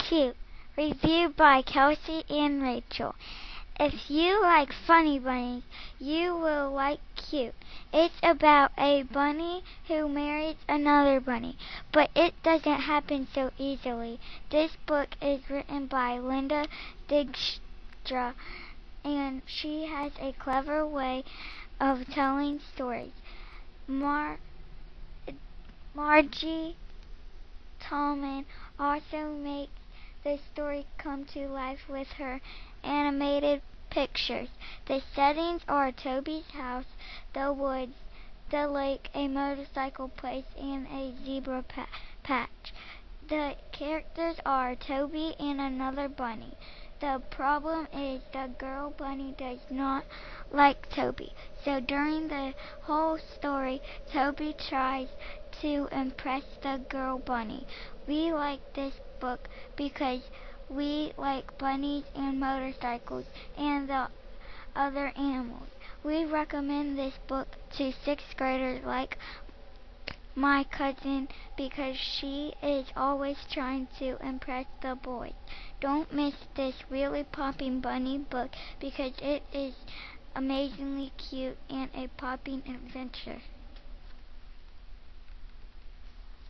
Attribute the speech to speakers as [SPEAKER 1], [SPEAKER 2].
[SPEAKER 1] Cute, reviewed by Kelsey and Rachel. If you like funny bunnies, you will like Cute. It's about a bunny who marries another bunny, but it doesn't happen so easily. This book is written by Linda Dykstra, and she has a clever way of telling stories. Margie Tallman also makes the story come to life with her animated pictures. The settings are Toby's house, the woods, the lake, a motorcycle place, and a zebra patch. The characters are Toby and another bunny. The problem is the girl bunny does not like Toby. So during the whole story, Toby tries to impress the girl bunny. We like this book because we like bunnies and motorcycles and the other animals. We recommend this book to sixth graders like my cousin because she is always trying to impress the boys. Don't miss this really popping bunny book because it is amazingly cute and a popping adventure.